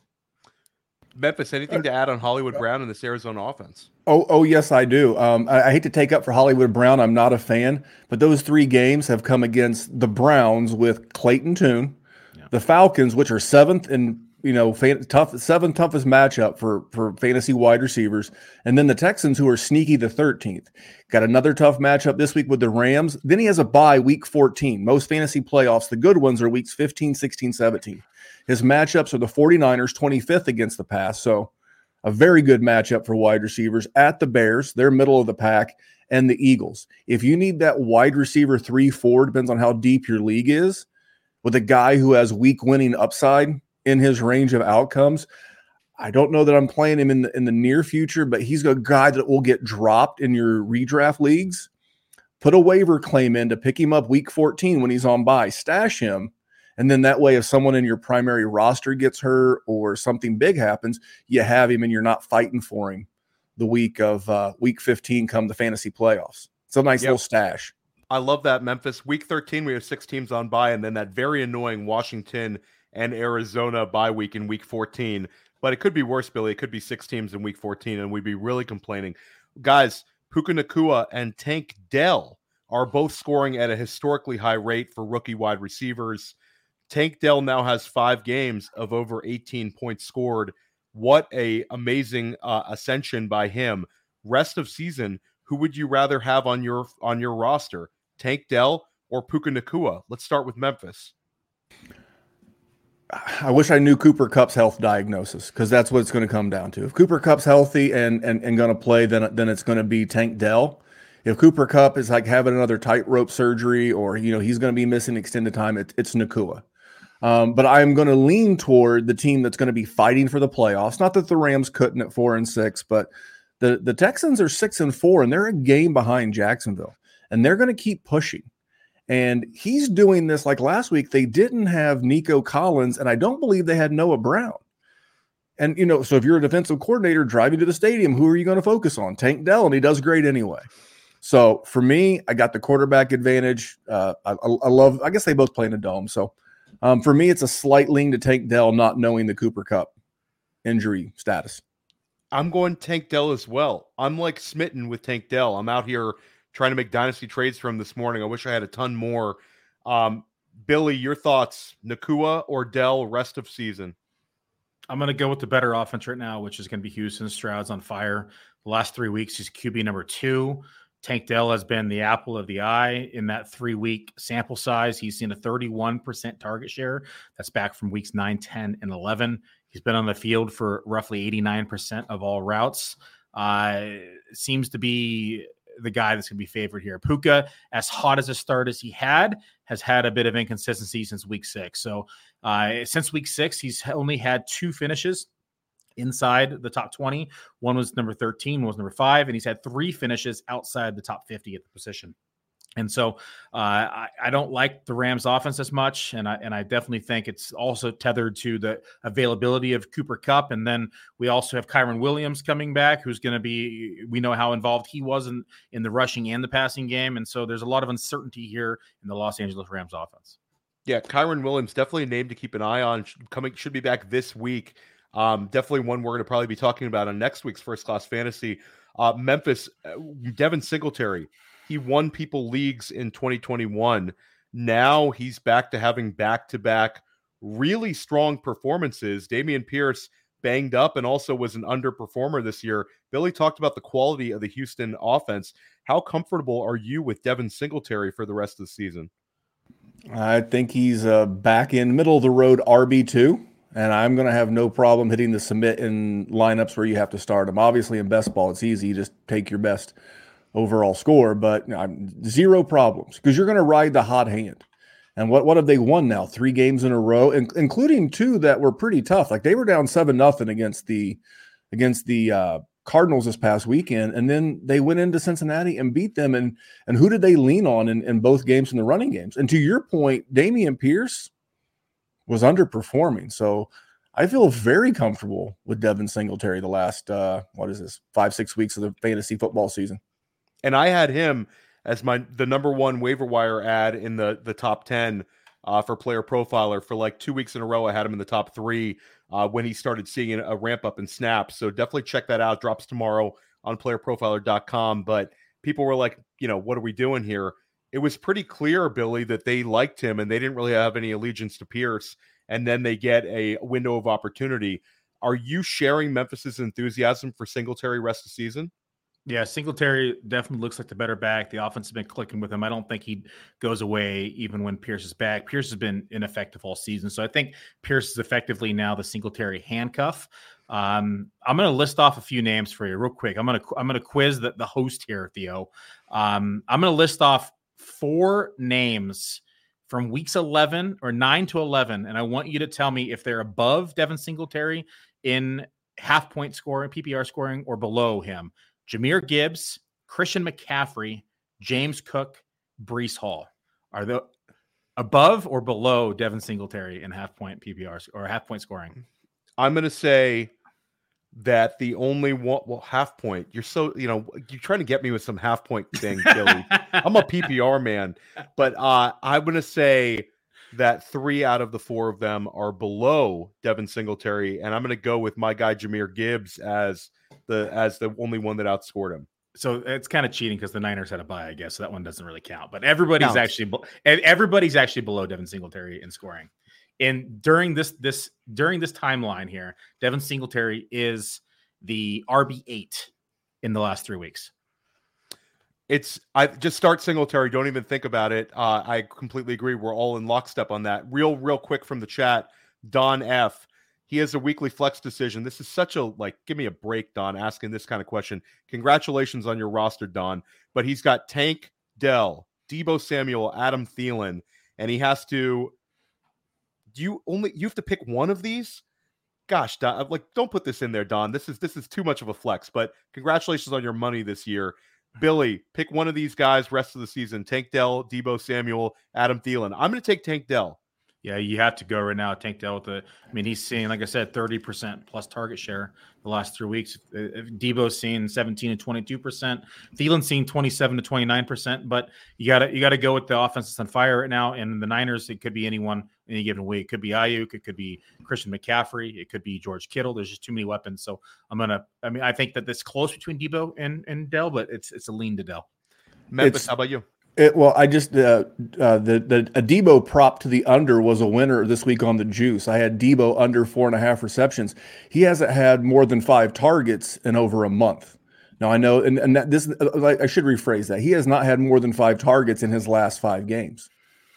Memphis, anything to add on Hollywood Brown and this Arizona offense? Oh, oh yes, I do. Um, I, I hate to take up for Hollywood Brown. I'm not a fan, but those three games have come against the Browns with Clayton Tune, yeah. the Falcons, which are seventh and you know fan, tough seventh toughest matchup for for fantasy wide receivers, and then the Texans, who are sneaky, the thirteenth. Got another tough matchup this week with the Rams. Then he has a bye week fourteen. Most fantasy playoffs, the good ones, are weeks fifteen, sixteen, seventeen. His matchups are the 49ers, twenty-fifth against the pass. So a very good matchup for wide receivers at the Bears. They're middle of the pack, and the Eagles. If you need that wide receiver three, four, depends on how deep your league is, with a guy who has week winning upside in his range of outcomes, I don't know that I'm playing him in the, in the near future, but he's a guy that will get dropped in your redraft leagues. Put a waiver claim in to pick him up week fourteen when he's on bye. Stash him. And then that way, if someone in your primary roster gets hurt or something big happens, you have him and you're not fighting for him the week of uh, week fifteen come the fantasy playoffs. It's a nice yep. little stash. I love that, Memphis. Week thirteen, we have six teams on bye, and then that very annoying Washington and Arizona bye week in week fourteen. But it could be worse, Billy. It could be six teams in week fourteen, and we'd be really complaining. Guys, Puka Nacua and Tank Dell are both scoring at a historically high rate for rookie wide receivers. Tank Dell now has five games of over eighteen points scored. What a amazing uh, ascension by him. Rest of season, who would you rather have on your on your roster, Tank Dell or Puka Nacua? Let's start with Memphis. I wish I knew Cooper Kupp's health diagnosis, because that's what it's going to come down to. If Cooper Kupp's healthy and and, and going to play, then then it's going to be Tank Dell. If Cooper Kupp is like having another tightrope surgery, or you know he's going to be missing extended time, it, it's Nacua. Um, but I'm going to lean toward the team that's going to be fighting for the playoffs. Not that the Rams couldn't at four and six, but the, the Texans are six and four, and they're a game behind Jacksonville, and they're going to keep pushing. And he's doing this like last week. They didn't have Nico Collins, and I don't believe they had Noah Brown. And, you know, so if you're a defensive coordinator driving to the stadium, who are you going to focus on? Tank Dell, and he does great anyway. So for me, I got the quarterback advantage. Uh, I, I love, I guess they both play in a dome. So um, for me, it's a slight lean to Tank Dell, not knowing the Cooper Kupp injury status. I'm going Tank Dell as well. I'm like smitten with Tank Dell. I'm out here trying to make dynasty trades for him this morning. I wish I had a ton more. Um, Billy, your thoughts, Nacua or Dell rest of season? I'm going to go with the better offense right now, which is going to be Houston. Stroud's on fire. The last three weeks, he's Q B number two. Tank Dell has been the apple of the eye in that three-week sample size. He's seen a thirty-one percent target share. That's back from weeks nine, ten, and eleven. He's been on the field for roughly eighty-nine percent of all routes. Uh, seems to be the guy that's going to be favored here. Puka, as hot as a start as he had, has had a bit of inconsistency since week six. So uh, since week six, he's only had two finishes inside the top twenty. One was number thirteen, one was number five, and he's had three finishes outside the top fifty at the position. And so uh, I, I don't like the Rams offense as much, and I and I definitely think it's also tethered to the availability of Cooper Kupp. And then we also have Kyron Williams coming back, who's going to be, we know how involved he was in, in the rushing and the passing game. And so there's a lot of uncertainty here in the Los Angeles Rams offense. Yeah, Kyron Williams, definitely a name to keep an eye on. Coming should be back this week. Um, definitely one we're going to probably be talking about on next week's First Class Fantasy. Uh, Memphis, uh, Devin Singletary. He won people leagues in twenty twenty-one. Now he's back to having back-to-back really strong performances. Dameon Pierce banged up and also was an underperformer this year. Billy talked about the quality of the Houston offense. How comfortable are you with Devin Singletary for the rest of the season? I think he's uh, back in middle of the road R B two, and I'm going to have no problem hitting the submit in lineups where you have to start him. Obviously, in best ball, it's easy. You just take your best overall score, but you know, zero problems because you're going to ride the hot hand. And what, what have they won now? Three games in a row, in, including two that were pretty tough. Like they were down seven nothing against the against the uh, Cardinals this past weekend, and then they went into Cincinnati and beat them. And and who did they lean on in, in both games in the running games? And to your point, Dameon Pierce was underperforming. So I feel very comfortable with Devin Singletary the last, uh, what is this, five, six weeks of the fantasy football season. And I had him as my the number one waiver wire ad in the, the top ten uh, for Player Profiler for like two weeks in a row. I had him in the top three uh, when he started seeing a ramp up in snaps. So definitely check that out. Drops tomorrow on player profiler dot com. But people were like, you know, what are we doing here? It was pretty clear, Billy, that they liked him and they didn't really have any allegiance to Pierce. And then they get a window of opportunity. Are you sharing Memphis's enthusiasm for Singletary rest of the season? Yeah, Singletary definitely looks like the better back. The offense has been clicking with him. I don't think he goes away even when Pierce is back. Pierce has been ineffective all season. So I think Pierce is effectively now the Singletary handcuff. Um, I'm going to list off a few names for you real quick. I'm going to I'm going to quiz the, the host here, Theo. Um, I'm going to list off four names from weeks eleven or nine to eleven, and I want you to tell me if they're above Devin Singletary in half point scoring, P P R scoring, or below him. Jahmyr Gibbs, Christian McCaffrey, James Cook, Breece Hall. Are they above or below Devin Singletary in half point P P R or half point scoring? I'm going to say that the only one, well, half point. You're so, you know, you're trying to get me with some half point thing, Billy. I'm a P P R man, but uh, I'm going to say that three out of the four of them are below Devin Singletary, and I'm going to go with my guy Jahmyr Gibbs as the as the only one that outscored him. So it's kind of cheating because the Niners had a bye, I guess. So that one doesn't really count. But everybody's Counts. actually everybody's actually below Devin Singletary in scoring. And during this this during this timeline here, Devin Singletary is the R B eight in the last three weeks. It's I just start Singletary. Don't even think about it. Uh, I completely agree. We're all in lockstep on that. Real, real quick from the chat, Don F. He has a weekly flex decision. This is such a, like, give me a break, Don, asking this kind of question. Congratulations on your roster, Don. But he's got Tank Dell, Deebo Samuel, Adam Thielen, and he has to, do you only, you have to pick one of these? Gosh, Don, like, don't put this in there, Don. This is, this is too much of a flex, but congratulations on your money this year. Billy, pick one of these guys rest of the season. Tank Dell, Deebo Samuel, Adam Thielen. I'm going to take Tank Dell. Yeah, you have to go right now. Tank Dell with the, I mean, he's seeing, like I said, thirty percent plus target share the last three weeks. Deebo's seen seventeen and twenty-two percent. Thielen's seen twenty-seven to twenty-nine percent. But you gotta you gotta go with the offense that's on fire right now. And the Niners, it could be anyone in any given week. It could be Ayuk, it could be Christian McCaffrey, it could be George Kittle. There's just too many weapons. So I'm gonna. I mean, I think that it's close between Deebo and and Dell, but it's it's a lean to Dell. Memphis, It's- how about you? It, well, I just uh, uh, the the a Deebo prop to the under was a winner this week on the juice. I had Deebo under four and a half receptions. He hasn't had more than five targets in over a month. Now I know, and, and that, this I should rephrase that. He has not had more than five targets in his last five games.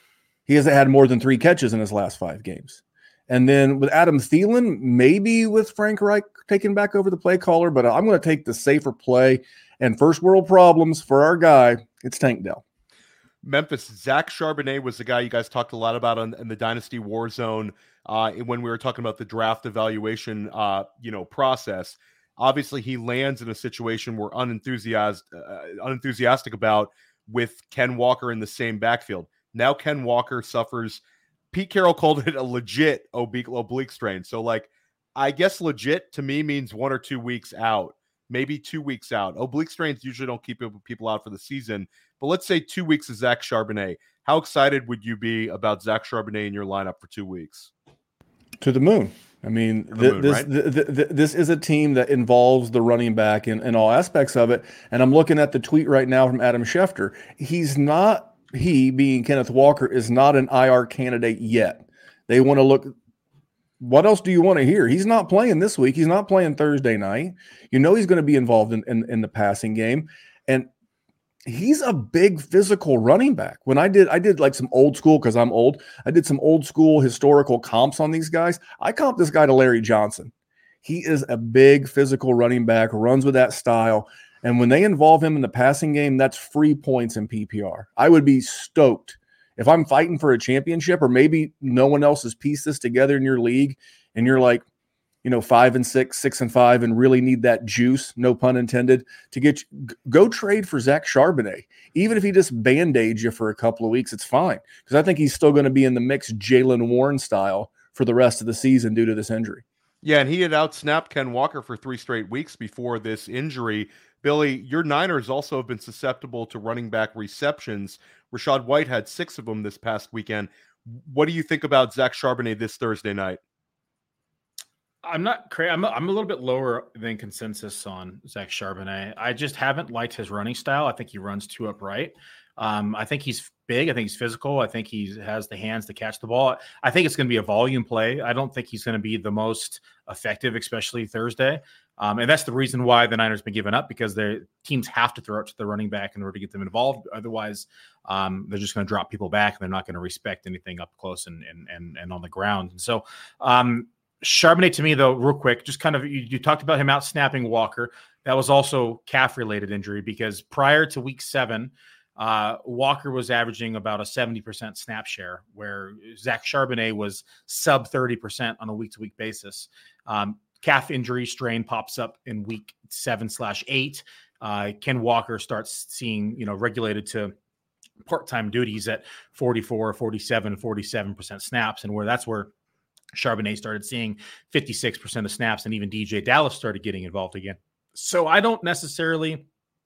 He hasn't had more than three catches in his last five games. And then with Adam Thielen, maybe with Frank Reich taking back over the play caller, but I'm going to take the safer play. And first world problems for our guy, it's Tank Dell. Memphis, Zach Charbonnet was the guy you guys talked a lot about on, in the Dynasty Warzone uh, when we were talking about the draft evaluation, uh, you know, process. Obviously, he lands in a situation we're unenthusiastic, uh, unenthusiastic about with Ken Walker in the same backfield. Now Ken Walker suffers. Pete Carroll called it a legit oblique, oblique strain. So, like, I guess legit to me means one or two weeks out, maybe two weeks out. Oblique strains usually don't keep people out for the season. But let's say two weeks of Zach Charbonnet. How excited would you be about Zach Charbonnet in your lineup for two weeks? To the moon. I mean, the th- moon, this right? th- th- th- this is a team that involves the running back in, in all aspects of it. And I'm looking at the tweet right now from Adam Schefter. He's not, he being Kenneth Walker, is not an I R candidate yet. They want to look. What else do you want to hear? He's not playing this week. He's not playing Thursday night. You know he's going to be involved in, in, in the passing game. And he's a big physical running back. When I did, I did like some old school, because I'm old. I did some old school historical comps on these guys. I comped this guy to Larry Johnson. He is a big physical running back, runs with that style. And when they involve him in the passing game, that's free points in P P R. I would be stoked if I'm fighting for a championship, or maybe no one else has pieced this together in your league, and you're like, you know, five and six, six and five, and really need that juice, no pun intended, to get you, go trade for Zach Charbonnet. Even if he just band-aids you for a couple of weeks, it's fine. Because I think he's still going to be in the mix Jaylen Warren style for the rest of the season due to this injury. Yeah, and he had outsnapped Ken Walker for three straight weeks before this injury. Billy, your Niners also have been susceptible to running back receptions. Rachaad White had six of them this past weekend. What do you think about Zach Charbonnet this Thursday night? I'm not crazy. I'm a, I'm a little bit lower than consensus on Zach Charbonnet. I just haven't liked his running style. I think he runs too upright. Um, I think he's big. I think he's physical. I think he has the hands to catch the ball. I think it's going to be a volume play. I don't think he's going to be the most effective, especially Thursday. Um, and that's the reason why the Niners been giving up, because their teams have to throw it to the running back in order to get them involved. Otherwise, um, they're just going to drop people back, and they're not going to respect anything up close and and and, and on the ground. And so, um, Charbonnet, to me, though, real quick, just kind of you, you talked about him out snapping Walker. That was also calf-related injury, because prior to week seven, uh, Walker was averaging about a seventy percent snap share, where Zach Charbonnet was sub thirty percent on a week-to-week basis. Um, calf injury strain pops up in week seven slash eight. Uh, Ken Walker starts seeing, you know, regulated to part-time duties at forty-four, forty-seven, forty-seven percent snaps, and where that's where Charbonnet started seeing fifty-six percent of snaps, and even D J Dallas started getting involved again. So I don't necessarily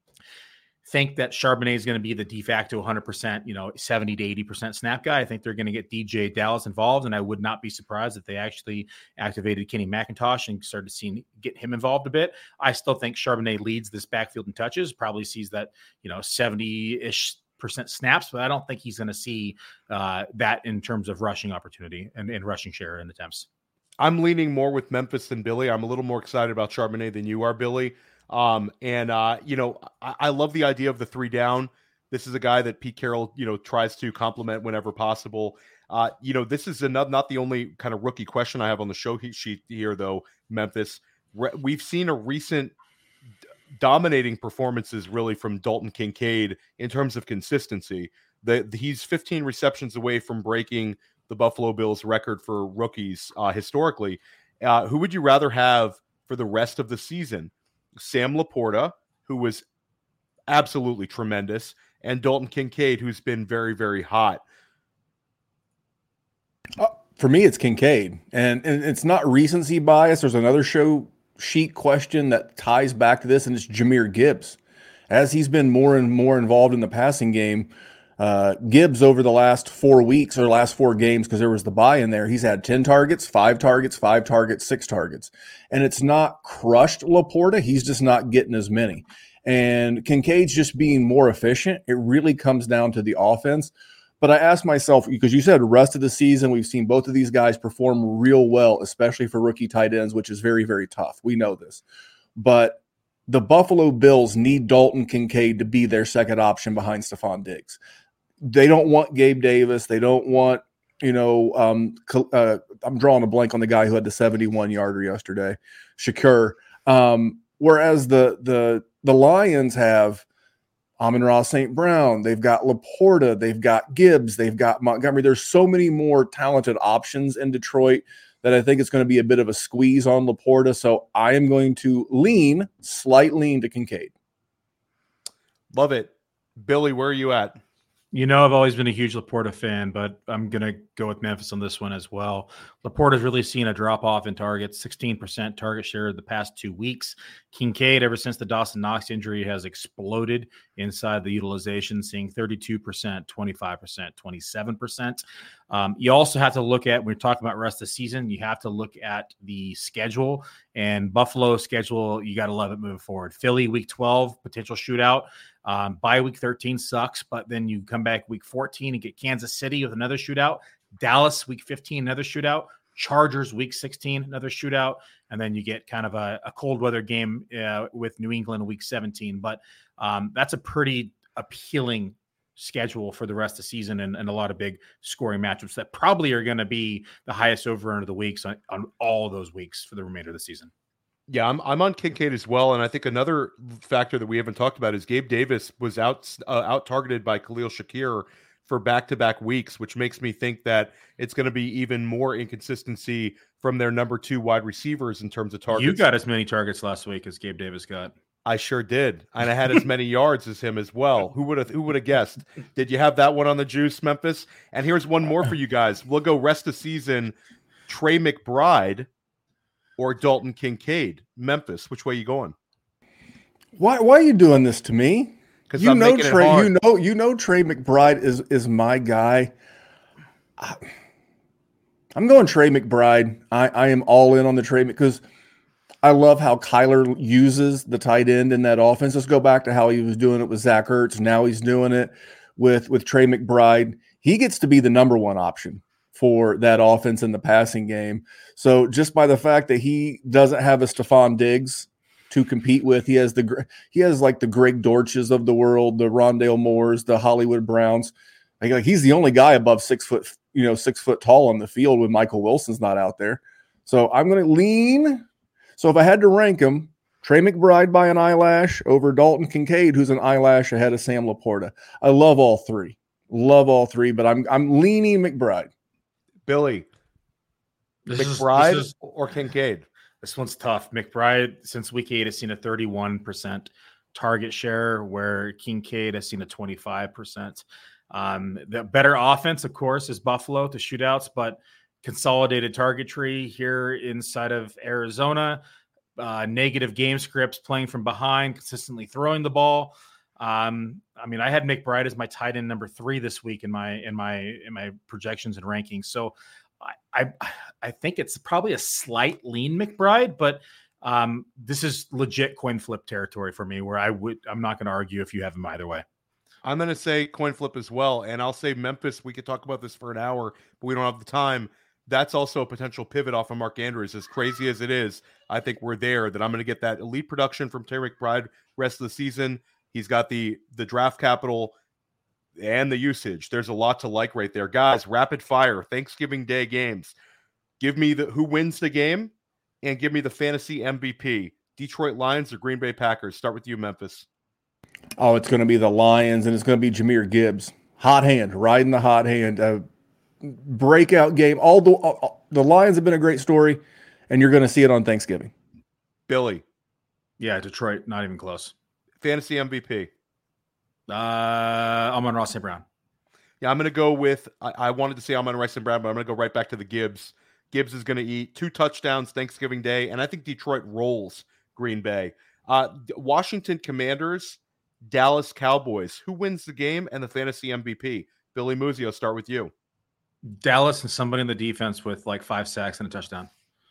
think that Charbonnet is going to be the de facto one hundred percent, you know, seventy to eighty percent snap guy. I think they're going to get D J Dallas involved, and I would not be surprised if they actually activated Kenny McIntosh and started seeing get him involved a bit. I still think Charbonnet leads this backfield in touches, probably sees that, you know, seventy-ish percent snaps, but I don't think he's going to see uh, that in terms of rushing opportunity and, and rushing share and attempts. I'm leaning more with Memphis than Billy. I'm a little more excited about Charbonnet than you are, Billy. Um, and, uh, you know, I, I love the idea of the three down. This is a guy that Pete Carroll, you know, tries to complement whenever possible. Uh, you know, this is enough, not the only kind of rookie question I have on the show sheet here, though, Memphis. Re- we've seen a recent dominating performances really from Dalton Kincaid in terms of consistency. The, the he's fifteen receptions away from breaking the Buffalo Bills record for rookies uh, historically. Uh, who would you rather have for the rest of the season? Sam Laporta, who was absolutely tremendous, and Dalton Kincaid, who's been very, very hot. Uh, for me, it's Kincaid, and, and it's not recency bias. There's another show sheet question that ties back to this, and it's Jahmyr Gibbs. As he's been more and more involved in the passing game, uh, Gibbs over the last four weeks or last four games, because there was the bye in there, he's had ten targets, five targets, five targets, six targets. And it's not crushed Laporta. He's just not getting as many. And Kincaid's just being more efficient. It really comes down to the offense. But I asked myself, because you said rest of the season, we've seen both of these guys perform real well, especially for rookie tight ends, which is very, very tough. We know this. But the Buffalo Bills need Dalton Kincaid to be their second option behind Stephon Diggs. They don't want Gabe Davis. They don't want, you know, um, uh, I'm drawing a blank on the guy who had the seventy-one yarder yesterday, Shakur. Um, whereas the the the Lions have Amon-Ra Saint Brown, they've got Laporta, they've got Gibbs, they've got Montgomery. There's so many more talented options in Detroit that I think it's going to be a bit of a squeeze on Laporta. So I am going to lean, slight lean to Kincaid. Love it. Billy, where are you at? You know, I've always been a huge Laporta fan, but I'm going to go with Memphis on this one as well. Laporta's really seen a drop-off in targets, sixteen percent target share the past two weeks. Kincaid, ever since the Dawson Knox injury, has exploded inside the utilization, seeing thirty-two percent, twenty-five percent, twenty-seven percent. Um, you also have to look at, when we're talking about rest of the season, you have to look at the schedule. And Buffalo schedule, you got to love it moving forward. Philly, week twelve, potential shootout. Um, bye week thirteen sucks, but then you come back week fourteen and get Kansas City with another shootout. Dallas, week fifteen, another shootout. Chargers, week sixteen, another shootout. And then you get kind of a, a cold weather game uh, with New England week seventeen. But um, that's a pretty appealing schedule for the rest of the season, and, and a lot of big scoring matchups that probably are going to be the highest over under the weeks on, on all of those weeks for the remainder of the season. Yeah, I'm I'm on Kincaid as well, and I think another factor that we haven't talked about is Gabe Davis was out uh, out targeted by Khalil Shakir for back-to-back weeks, which makes me think that it's going to be even more inconsistency from their number two wide receivers in terms of targets. You got as many targets last week as Gabe Davis got. I sure did, and I had as many yards as him as well. Who would have? Who would have guessed? Did you have that one on the juice, Memphis? And here's one more for you guys. We'll go rest of season. Trey McBride or Dalton Kincaid? Memphis, which way you going? Why? Why are you doing this to me? Because you I'm know making Trey. it hard. You know. You know Trey McBride is is my guy. I, I'm going Trey McBride. I, I am all in on the Trey because I love how Kyler uses the tight end in that offense. Let's go back to how he was doing it with Zach Ertz. Now he's doing it with with Trey McBride. He gets to be the number one option for that offense in the passing game. So just by the fact that he doesn't have a Stephon Diggs to compete with, he has the he has like the Greg Dortches of the world, the Rondale Moores, the Hollywood Browns. Like, like he's the only guy above six foot, you know, six foot tall on the field when Michael Wilson's not out there. So I'm going to lean. So if I had to rank him, Trey McBride by an eyelash over Dalton Kincaid, who's an eyelash ahead of Sam Laporta. I love all three. Love all three, but I'm I'm leaning McBride. Billy, This is- McBride this is- or Kincaid? This one's tough. McBride, since week eight, has seen a thirty-one percent target share, where Kincaid has seen a twenty-five percent. Um, the better offense, of course, is Buffalo to shootouts, but consolidated target tree here inside of Arizona, uh, negative game scripts, playing from behind, consistently throwing the ball. Um, I mean, I had McBride as my tight end number three this week in my in my in my projections and rankings. So I I, I think it's probably a slight lean McBride, but um, this is legit coin flip territory for me, where I would I'm not going to argue if you have him either way. I'm going to say coin flip as well, and I'll say Memphis. We could talk about this for an hour, but we don't have the time. That's also a potential pivot off of Mark Andrews. As crazy as it is, I think we're there, that I'm going to get that elite production from Trey McBride rest of the season. He's got the the draft capital and the usage. There's a lot to like right there. Guys, rapid fire, Thanksgiving Day games. Give me the who wins the game and give me the fantasy M V P. Detroit Lions or Green Bay Packers? Start with you, Memphis. Oh, it's going to be the Lions, and it's going to be Jahmyr Gibbs. Hot hand, riding the hot hand. Uh, breakout game. All the all, the Lions have been a great story, and you're going to see it on Thanksgiving. Billy. Yeah, Detroit, not even close. Fantasy M V P. Uh, I'm on Ross Saint Brown. Yeah, I'm going to go with, I, I wanted to say I'm on Rice and Brown, but I'm going to go right back to the Gibbs. Gibbs is going to eat two touchdowns Thanksgiving Day, and I think Detroit rolls Green Bay. Uh, Washington Commanders, Dallas Cowboys. Who wins the game and the fantasy M V P? Billy Muzio, start with you. Dallas and somebody in the defense with like five sacks and a touchdown.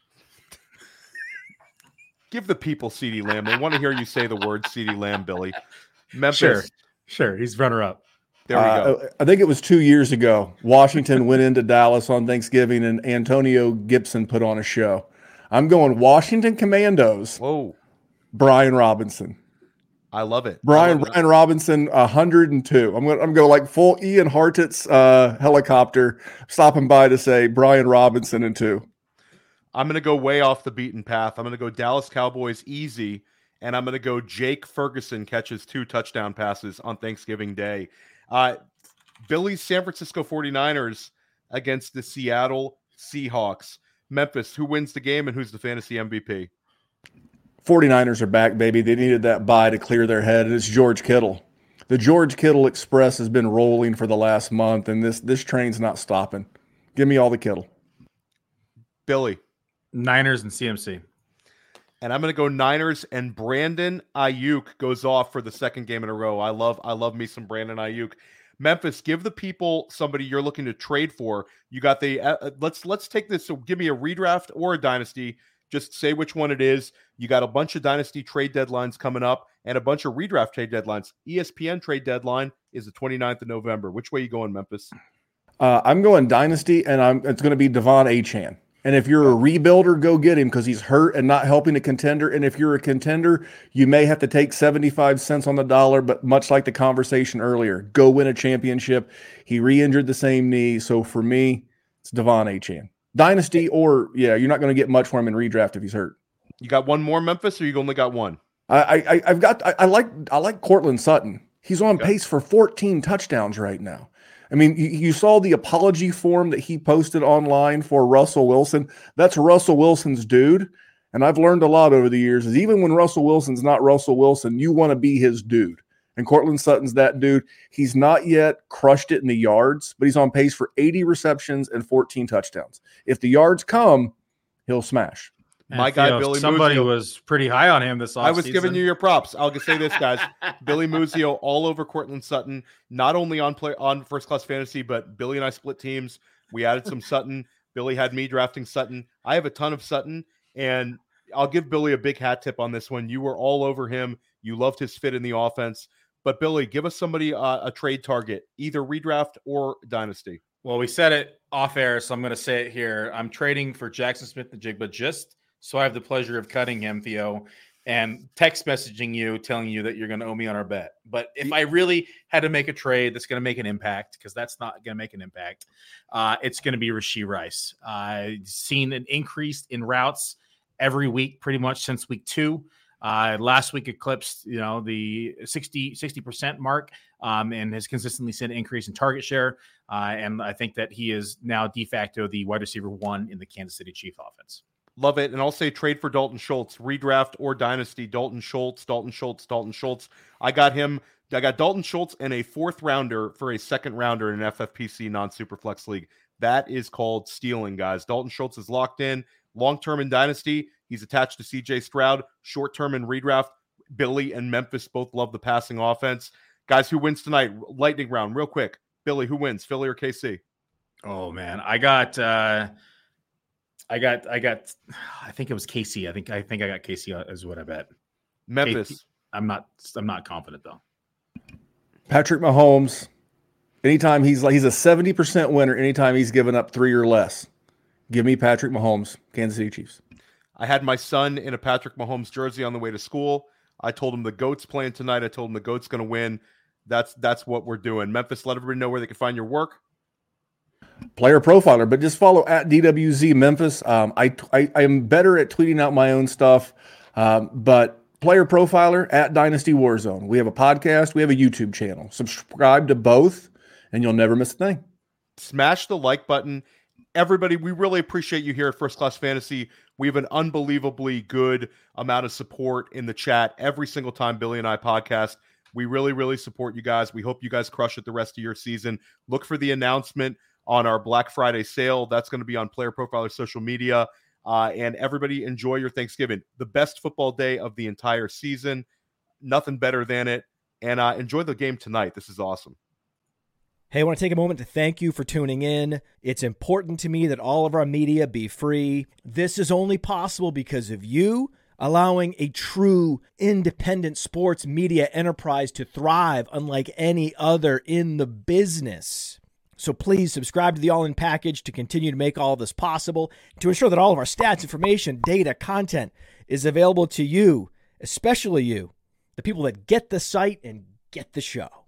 Give the people CeeDee Lamb. They want to hear you say the word CeeDee Lamb, Billy. Memphis. Sure, sure. He's runner up. There we go. Uh, I think it was two years ago. Washington went into Dallas on Thanksgiving, and Antonio Gibson put on a show. I'm going Washington Commandos. Whoa. Brian Robinson. I love it. Brian love it. Brian Robinson, one hundred two. I'm going. I'm going like full Ian Hartitz uh, helicopter, stopping by to say Brian Robinson and two. I'm going to go way off the beaten path. I'm going to go Dallas Cowboys easy, and I'm going to go Jake Ferguson catches two touchdown passes on Thanksgiving Day. Uh, Billy's San Francisco forty-niners against the Seattle Seahawks. Memphis, who wins the game and who's the fantasy M V P? forty-niners are back, baby. They needed that bye to clear their head, and it's George Kittle. The George Kittle Express has been rolling for the last month, and this this train's not stopping. Give me all the Kittle. Billy. Niners and C M C. And I'm going to go Niners, and Brandon Ayuk goes off for the second game in a row. I love I love me some Brandon Ayuk. Memphis, give the people somebody you're looking to trade for. You got the uh, let's let's take this. So give me a redraft or a dynasty. Just say which one it is. You got a bunch of dynasty trade deadlines coming up and a bunch of redraft trade deadlines. E S P N trade deadline is the twenty-ninth of November. Which way are you going, Memphis? Uh, I'm going dynasty, and I'm it's going to be Devon Achane. And if you're a rebuilder, go get him because he's hurt and not helping a contender. And if you're a contender, you may have to take seventy-five cents on the dollar, but much like the conversation earlier, go win a championship. He re-injured the same knee. So for me, it's Devon Achane. Dynasty or, yeah, you're not going to get much for him in redraft if he's hurt. You got one more, Memphis, or you only got one? I, I, I've got, I, I like, I like Cortland Sutton. He's on Okay. pace for fourteen touchdowns right now. I mean, you, you saw the apology form that he posted online for Russell Wilson. That's Russell Wilson's dude. And I've learned a lot over the years is even when Russell Wilson's not Russell Wilson, you want to be his dude. And Courtland Sutton's that dude. He's not yet crushed it in the yards, but he's on pace for eighty receptions and fourteen touchdowns. If the yards come, he'll smash. And My guy, Theo, Billy somebody Muzio, was pretty high on him this offseason. I was giving you your props. I'll just say this, guys. Billy Muzio all over Courtland Sutton, not only on play on First Class Fantasy, but Billy and I split teams. We added some Sutton. Billy had me drafting Sutton. I have a ton of Sutton, and I'll give Billy a big hat tip on this one. You were all over him. You loved his fit in the offense. But, Billy, give us somebody uh, a trade target, either redraft or dynasty. Well, we said it off air, so I'm going to say it here. I'm trading for Jackson Smith-Njigba just so I have the pleasure of cutting him, Theo, and text messaging you, telling you that you're going to owe me on our bet. But if I really had to make a trade that's going to make an impact, because that's not going to make an impact, uh, it's going to be Rashee Rice. I've uh, seen an increase in routes every week, pretty much since week two. Uh, last week eclipsed, you know, the sixty percent mark um, and has consistently seen an increase in target share. Uh, and I think that he is now de facto the wide receiver one in the Kansas City Chiefs offense. Love it. And I'll say trade for Dalton Schultz, redraft or dynasty. Dalton Schultz, Dalton Schultz, Dalton Schultz. I got him. I got Dalton Schultz and a fourth rounder for a second rounder in an F F P C non-superflex league. That is called stealing, guys. Dalton Schultz is locked in. Long-term in dynasty, he's attached to C J Stroud. Short-term in redraft, Billy and Memphis both love the passing offense. Guys, who wins tonight? Lightning round, real quick. Billy, who wins, Philly or K C? Oh, man. I got uh, – I got, I got, I think it was K C. I think, I think I got K C is what I bet. Memphis. K C, I'm not, I'm not confident though. Patrick Mahomes. Anytime he's like, he's a seventy percent winner. Anytime he's given up three or less, give me Patrick Mahomes, Kansas City Chiefs. I had my son in a Patrick Mahomes jersey on the way to school. I told him the GOAT's playing tonight. I told him the GOAT's going to win. That's, that's what we're doing. Memphis, let everybody know where they can find your work. Player Profiler, but just follow at D W Z Memphis. Um, I, I I am better at tweeting out my own stuff, um, but Player Profiler at Dynasty Warzone. We have a podcast. We have a YouTube channel. Subscribe to both, and you'll never miss a thing. Smash the like button. Everybody, we really appreciate you here at First Class Fantasy. We have an unbelievably good amount of support in the chat every single time Billy and I podcast. We really, really support you guys. We hope you guys crush it the rest of your season. Look for the announcement on our Black Friday sale. That's going to be on Player Profiler social media. Uh, and everybody enjoy your Thanksgiving. The best football day of the entire season. Nothing better than it. And uh, enjoy the game tonight. This is awesome. Hey, I want to take a moment to thank you for tuning in. It's important to me that all of our media be free. This is only possible because of you allowing a true independent sports media enterprise to thrive unlike any other in the business. So please subscribe to the All-In Package to continue to make all of this possible, to ensure that all of our stats, information, data, content is available to you, especially you, the people that get the site and get the show.